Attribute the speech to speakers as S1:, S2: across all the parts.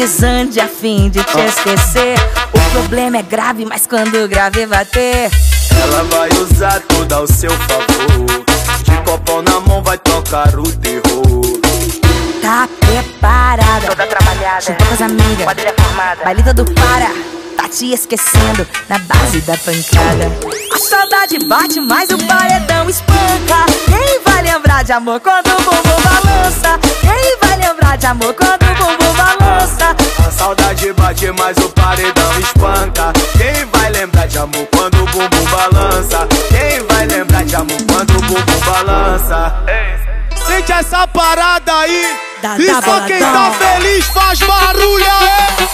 S1: hipnotizante a fim de te esquecer. O problema é grave, mas quando o grave bater,
S2: ela vai usar tudo ao seu favor. De copão na mão vai tocar o terror.
S1: tá preparada,
S3: Toda trabalhada,
S1: juntou com as amigas,
S3: quadrilha formada.
S1: baile todo para, tá te esquecendo na base da pancada. A saudade bate, mas o paredão espanca. Quem vai lembrar de amor quando o bumbum balança? Quem vai lembrar de amor quando o bumbum balança?
S2: A saudade bate, mas o paredão espanca. Quem vai lembrar de amor quando o bumbum balança? Quem vai lembrar de amor quando o bumbum balança? Sente essa parada aí. E só quem tá feliz faz barulho aí.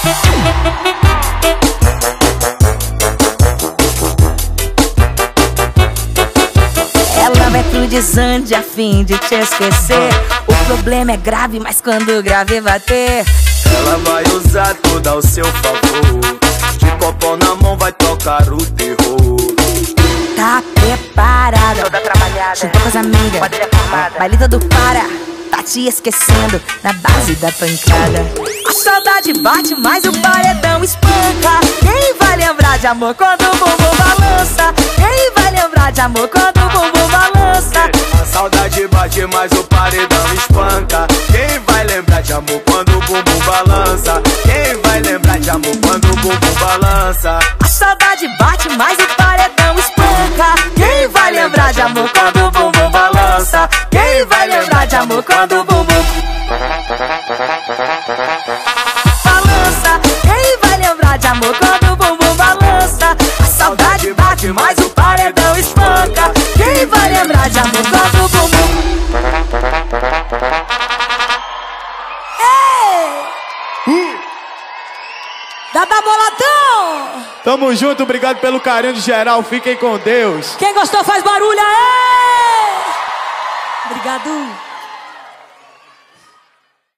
S1: Ela vai pro desande a fim de te esquecer. O problema é grave, mas quando o grave bater,
S2: ela vai usar tudo ao seu favor. De copão na mão vai tocar o terror.
S1: tá preparada,
S3: Toda trabalhada,
S1: juntou com as amigas,
S3: quadrilha formada.
S1: baile todo para, tá te esquecendo na base da pancada. A saudade bate, mas o paredão espanca. Quem vai lembrar de amor quando o bumbum balança? Quem vai lembrar de amor quando o bumbum balança?
S2: A saudade bate, mas o paredão espanca. Quem vai lembrar de amor quando o bumbum balança? Quem vai lembrar de amor quando o bumbum balança?
S1: A saudade bate, mas o paredão espanca. Quem vai lembrar de amor quando o bumbum balança? Quem vai lembrar de amor quando o bumbum balança? Quem vai lembrar de amor quando o bumbum balança? A saudade bate, mas o paredão espanca. Quem vai lembrar de amor quando o bumbum... Ei! Dada Boladão!
S2: Tamo junto, obrigado pelo carinho de geral, fiquem com Deus.
S1: Quem gostou faz barulho aí! Obrigado!